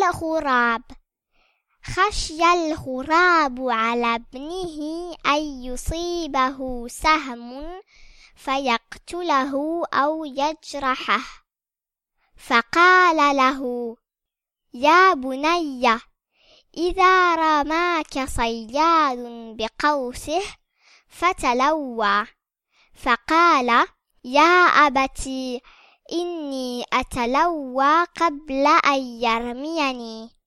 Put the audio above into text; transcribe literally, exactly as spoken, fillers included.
الغراب. خشي الغراب على ابنه أن يصيبه سهم فيقتله أو يجرحه، فقال له: يا بني، إذا رماك صياد بقوسه فتلوى. فقال: يا أبت إني أتلوى قبل أن يرميني.